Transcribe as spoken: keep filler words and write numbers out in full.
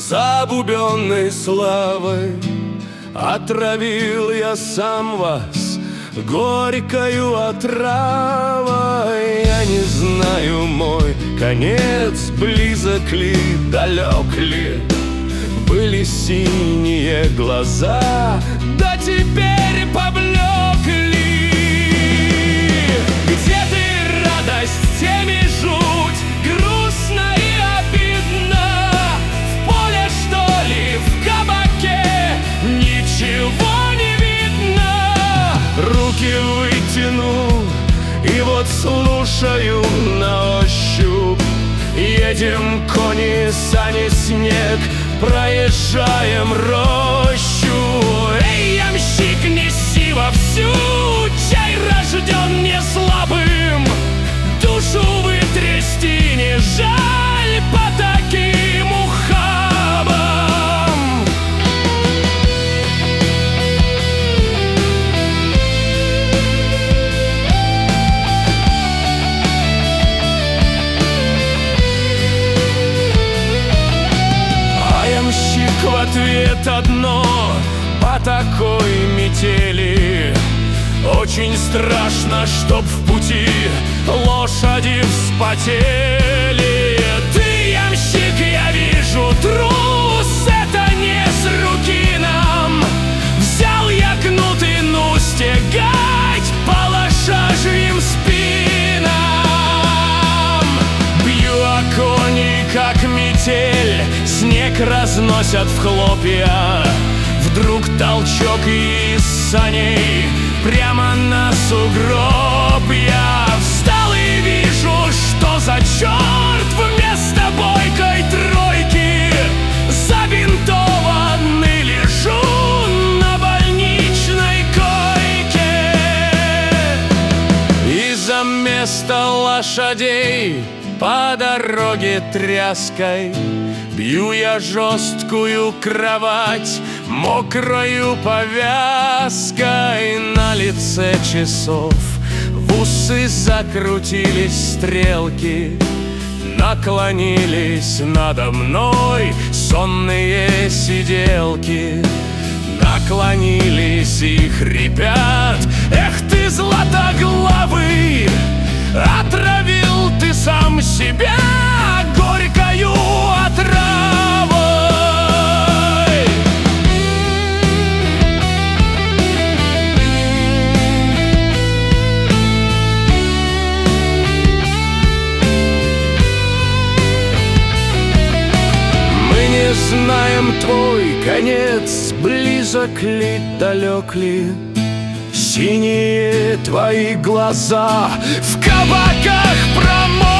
забубенной славой. Отравил я сам вас горькою отравой. Я не знаю, мой конец близок ли, далек ли. Были синие глаза, да теперь поблекли. Где ты, радость, теми жуть, грустно и обидно? В поле, что ли, в кабаке ничего не видно? Руки вытянул и вот слушаю на ощупь. Едем кони, сани, снег, проезжаем рощу. Эй, ямщик, неси вовсю, чай рожден не слабым. Душу вытрясти не жаль по таким ухабам. В ответ одно: по такой метели очень страшно, чтоб в пути лошади вспотели. Ты, ямщик, я вижу, трус, это не с руки нам. Взял я кнут и ну стегать по лошажьим спинам. Бью о кони, как метель, снег разносят в хлопья. Вдруг толчок из саней прямо на сугроб. Я встал и вижу, что за черт вместо бойкой тройки забинтованный лежу на больничной койке. И за место лошадей по дороге тряской бью я жесткую кровать мокрою повязкой. На лице часов в усы закрутились стрелки, наклонились надо мной сонные сиделки. Наклонились и хрипят: эх ты, златоглавый, отравил ты сам себя горькою отравой. Мы не знаем, твой конец близок ли, далек ли. Синие твои глаза в кабаках промок.